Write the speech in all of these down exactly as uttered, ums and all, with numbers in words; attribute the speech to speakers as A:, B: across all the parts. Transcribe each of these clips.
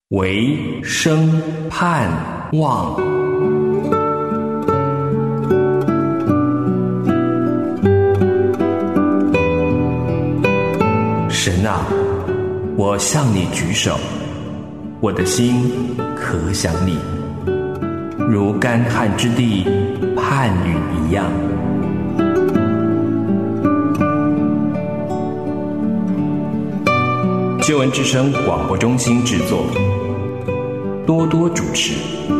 A: 唯生盼望。神啊，我向你举手，我的心可想你，如干旱之地盼雨一样。救恩之声广播中心制作，多多主持。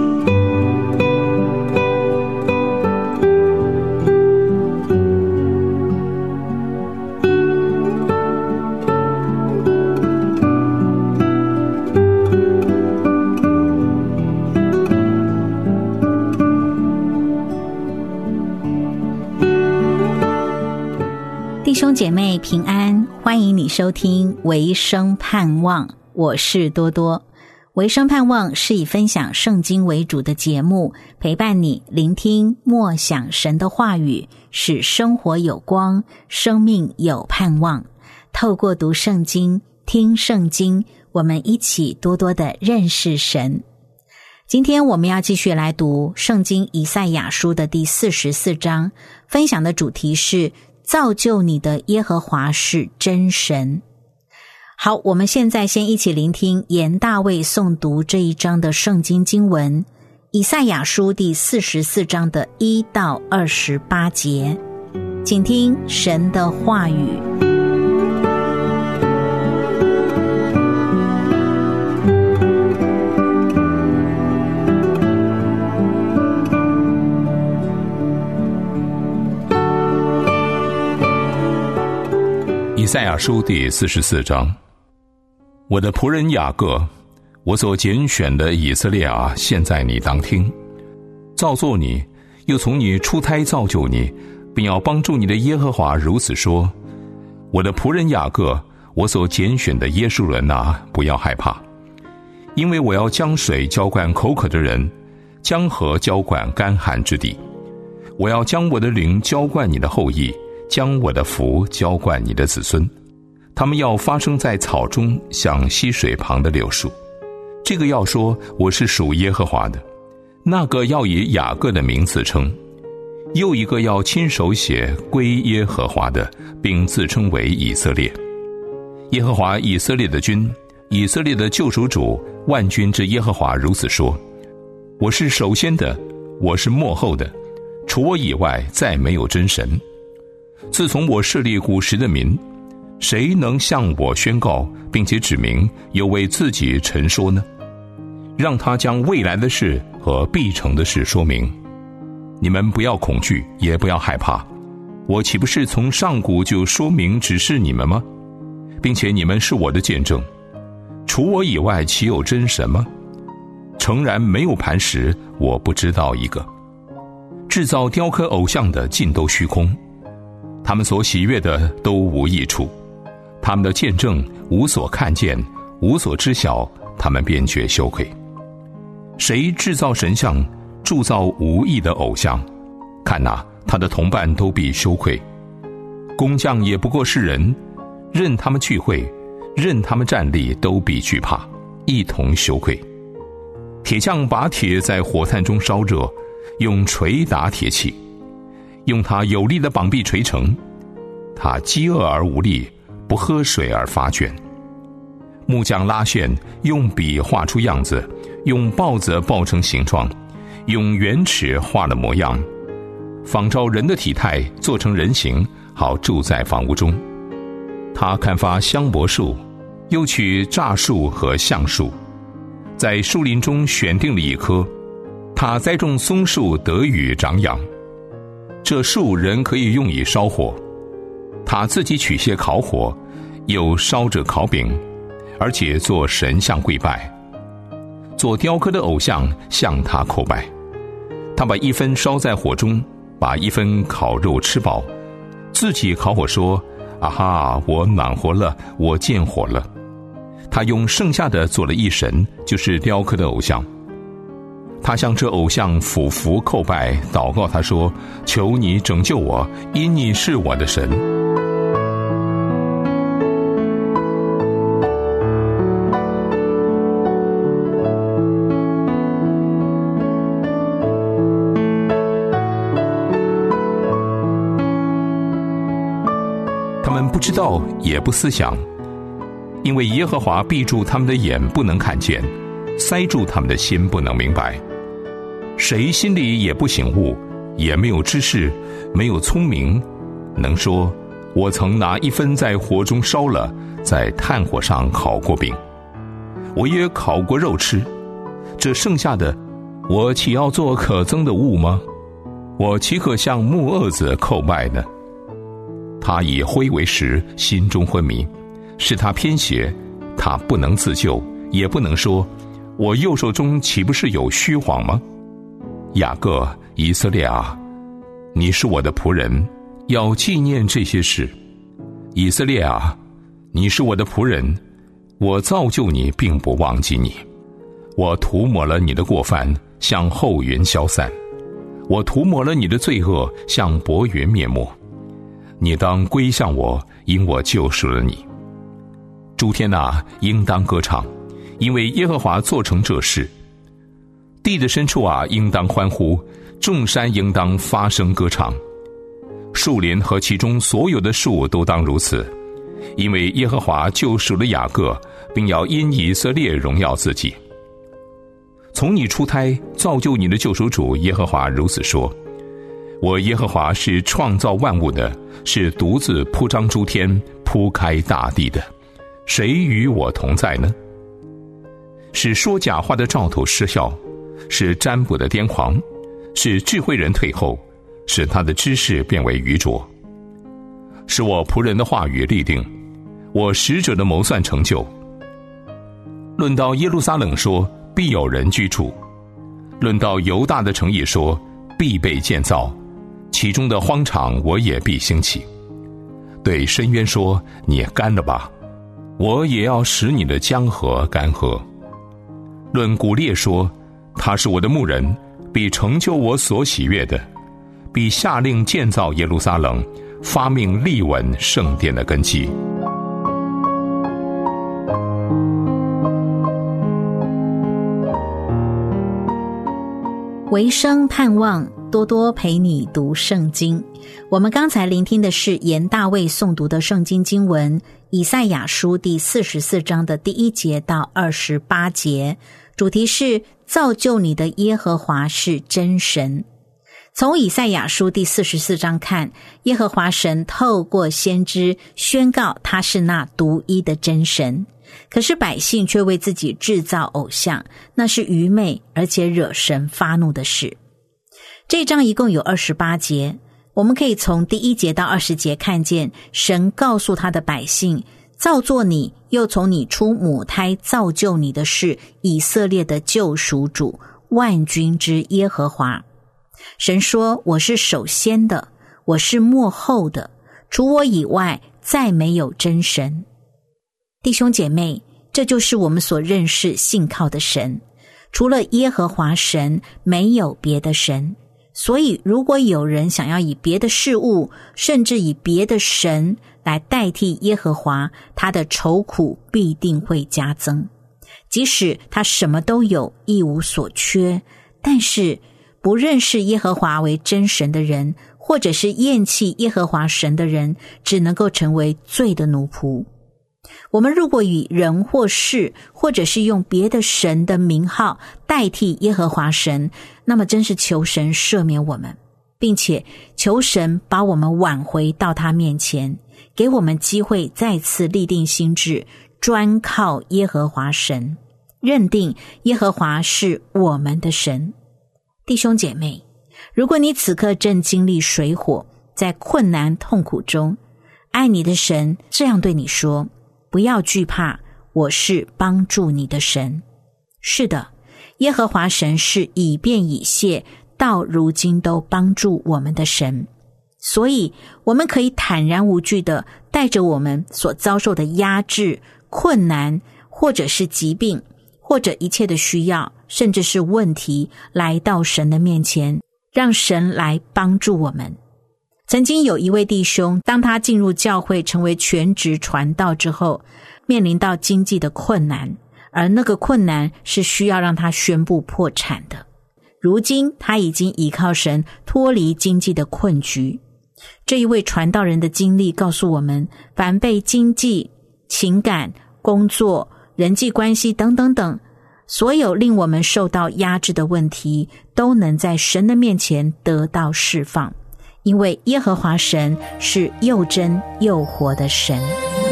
B: 弟兄姐妹平安，欢迎你收听维生盼望，我是多多。维生盼望是以分享圣经为主的节目，陪伴你聆听默想神的话语，使生活有光，生命有盼望。透过读圣经、听圣经，我们一起多多的认识神。今天我们要继续来读圣经以赛亚书的第四十四章，分享的主题是造就你的耶和华是真神。好，我们现在先一起聆听严大卫诵读这一章的圣经经文，以赛亚书第四十四章的一到二十八节，请听神的话语。
C: 以赛亚书第四十四章，我的仆人雅各，我所拣选的以色列啊，现在你当听。造作你，又从你出胎造就你，并要帮助你的耶和华如此说：我的仆人雅各，我所拣选的耶稣人啊，不要害怕，因为我要将水浇灌口渴的人，江河浇灌干旱之地。我要将我的灵浇灌你的后裔，将我的福浇灌你的子孙，他们要发生在草中，像溪水旁的柳树。这个要说我是属耶和华的，那个要以雅各的名字称，又一个要亲手写归耶和华的，并自称为以色列。耶和华以色列的君，以色列的救赎主，万军之耶和华如此说：我是首先的，我是末后的，除我以外再没有真神。自从我设立古时的民，谁能向我宣告并且指明，又为自己陈说呢？让他将未来的事和必成的事说明。你们不要恐惧，也不要害怕，我岂不是从上古就说明指示你们吗？并且你们是我的见证。除我以外岂有真神吗？诚然没有磐石，我不知道一个。制造雕刻偶像的尽都虚空，他们所喜悦的都无益处，他们的见证无所看见，无所知晓，他们便觉羞愧。谁制造神像，铸造无益的偶像，看哪，他的同伴都必羞愧。工匠也不过是人，任他们聚会，任他们站立，都必惧怕，一同羞愧。铁匠把铁在火炭中烧热，用锤打铁器，用他有力的膀臂锤成。他饥饿而无力，不喝水而发倦。木匠拉线，用笔画出样子，用刨子刨成形状，用圆尺画了模样，仿照人的体态，做成人形，好住在房屋中。他砍伐香柏树，又取柞树和橡树，在树林中选定了一棵。他栽种松树，得雨长养，这树人可以用以烧火。他自己取些烤火，又烧着烤饼，而且做神像跪拜，做雕刻的偶像向他叩拜。他把一分烧在火中，把一分烤肉吃饱，自己烤火说：啊哈，我暖和了，我见火了。他用剩下的做了一神，就是雕刻的偶像。他向这偶像俯伏叩拜，祷告他说：求你拯救我，因你是我的神。 不知道也不思想，因为耶和华闭住他们的眼不能看见，塞住他们的心不能明白。谁心里也不醒悟，也没有知识，没有聪明，能说我曾拿一分在火中烧了，在炭火上烤过饼，我也烤过肉吃，这剩下的我岂要做可憎的物吗？我岂可向木轭子叩拜呢？他以灰为食，心中昏迷，使他偏邪，他不能自救，也不能说我右手中岂不是有虚谎吗？雅各，以色列啊，你是我的仆人，要纪念这些事。以色列啊，你是我的仆人，我造就你，并不忘记你。我涂抹了你的过犯，像后云消散；我涂抹了你的罪恶，像薄云灭没。你当归向我，因我救赎了你。诸天啊，应当歌唱，因为耶和华做成这事。地的深处啊，应当欢呼，众山应当发声歌唱。树林和其中所有的树都当如此，因为耶和华救赎了雅各，并要因以色列荣耀自己。从你出胎造就你的救赎主耶和华如此说：我耶和华是创造万物的，是独自铺张诸天，铺开大地的，谁与我同在呢？使说假话的兆头失效，使占卜的癫狂，使智慧人退后，使他的知识变为愚拙。使我仆人的话语立定，我使者的谋算成就。论到耶路撒冷说，必有人居住；论到犹大的城邑说，必被建造，其中的荒场我也必兴起。对深渊说，你干了吧，我也要使你的江河干涸。论古列说，他是我的牧人，必成就我所喜悦的，必下令建造耶路撒冷，发命立稳圣殿的根基。
B: 维生盼望多多陪你读圣经。我们刚才聆听的是严大卫诵读的圣经经文，以赛亚书第四十四章的第一节到二十八节，主题是造就你的耶和华是真神。从以赛亚书第四十四章看，耶和华神透过先知宣告他是那独一的真神，可是百姓却为自己制造偶像，那是愚昧而且惹神发怒的事。这章一共有二十八节，我们可以从第一节到二十节看见神告诉他的百姓，造作你又从你出母胎造就你的是以色列的救赎主，万军之耶和华。神说，我是首先的，我是末后的，除我以外再没有真神。弟兄姐妹，这就是我们所认识信靠的神，除了耶和华神，没有别的神。所以如果有人想要以别的事物，甚至以别的神来代替耶和华，他的愁苦必定会加增。即使他什么都有，一无所缺，但是不认识耶和华为真神的人，或者是厌弃耶和华神的人，只能够成为罪的奴仆。我们如果以人或事，或者是用别的神的名号代替耶和华神，那么真是求神赦免我们，并且求神把我们挽回到他面前，给我们机会再次立定心志，专靠耶和华神，认定耶和华是我们的神。弟兄姐妹，如果你此刻正经历水火，在困难痛苦中，爱你的神这样对你说，不要惧怕，我是帮助你的神。是的，耶和华神是以便以谢，到如今都帮助我们的神。所以我们可以坦然无惧地带着我们所遭受的压制、困难，或者是疾病，或者一切的需要，甚至是问题，来到神的面前，让神来帮助我们。曾经有一位弟兄，当他进入教会成为全职传道之后，面临到经济的困难，而那个困难是需要让他宣布破产的。如今他已经依靠神脱离经济的困局， 这一位传道人的经历告诉我们，凡被经济、情感、工作、人际关系等等等所有令我们受到压制的问题，都能在神的面前得到释放，因为耶和华神是又真又活的神。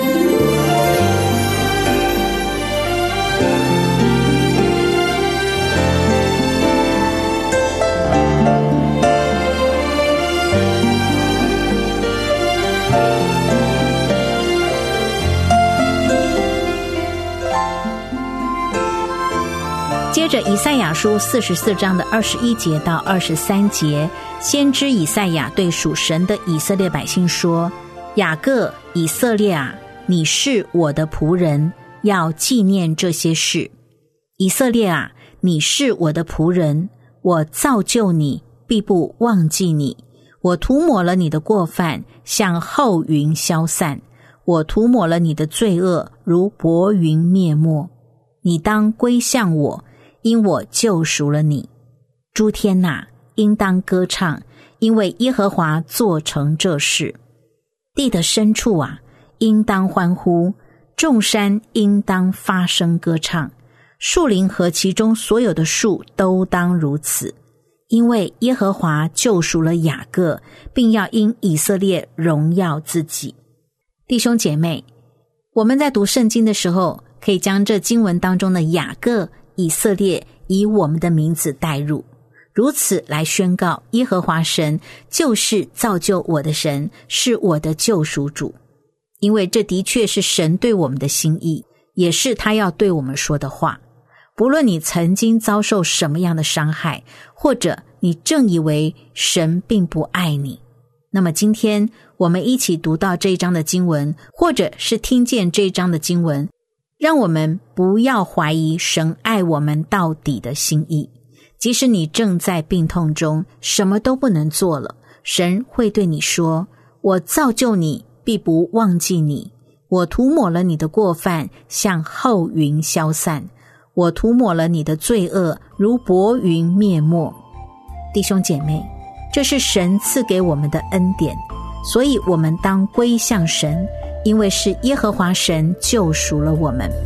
B: 接着以赛亚书四十四章的二十一节到二十三节，先知以赛亚对属神的以色列百姓说：雅各、以色列啊，你是我的仆人，要纪念这些事。以色列啊，你是我的仆人，我造就你，必不忘记你。我涂抹了你的过犯，像后云消散；我涂抹了你的罪恶，如薄云灭没。你当归向我，因我救赎了你。诸天哪，应当歌唱，因为耶和华做成这事。地的深处啊，应当欢呼，众山应当发声歌唱，树林和其中所有的树都当如此。因为耶和华救赎了雅各，并要因以色列荣耀自己。弟兄姐妹，我们在读圣经的时候，可以将这经文当中的雅各、以色列以我们的名字带入，如此来宣告耶和华神就是造就我的神，是我的救赎主。因为这的确是神对我们的心意，也是他要对我们说的话。不论你曾经遭受什么样的伤害，或者你正以为神并不爱你，那么今天我们一起读到这一章的经文，或者是听见这一章的经文，让我们不要怀疑神爱我们到底的心意。即使你正在病痛中，什么都不能做了，神会对你说：我造就你，必不忘记你。我涂抹了你的过犯，像后云消散；我涂抹了你的罪恶，如薄云灭没。弟兄姐妹，这是神赐给我们的恩典，所以我们当归向神，因为是耶和华神救赎了我们。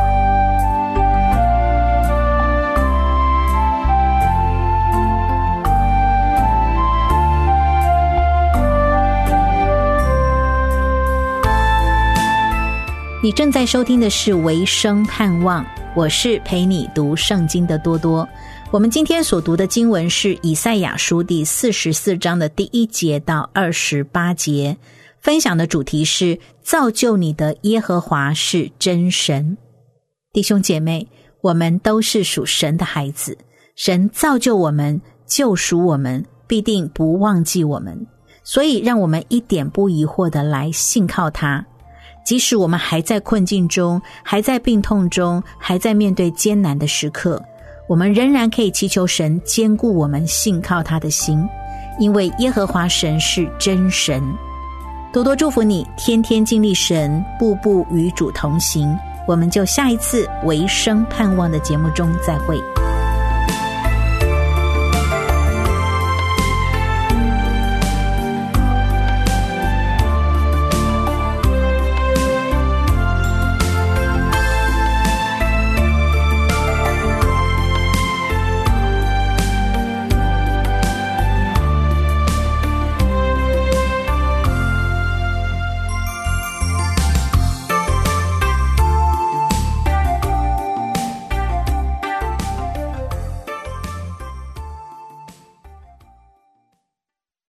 B: 你正在收听的是维生盼望，我是陪你读圣经的多多。我们今天所读的经文是以赛亚书第四十四章的第一节到二十八节，分享的主题是造就你的耶和华是真神。弟兄姐妹，我们都是属神的孩子，神造就我们，救赎我们，必定不忘记我们，所以让我们一点不疑惑的来信靠他。即使我们还在困境中，还在病痛中，还在面对艰难的时刻，我们仍然可以祈求神坚固我们信靠他的心，因为耶和华神是真神。多多祝福你，天天经历神，步步与主同行。我们就下一次维生盼望的节目中再会。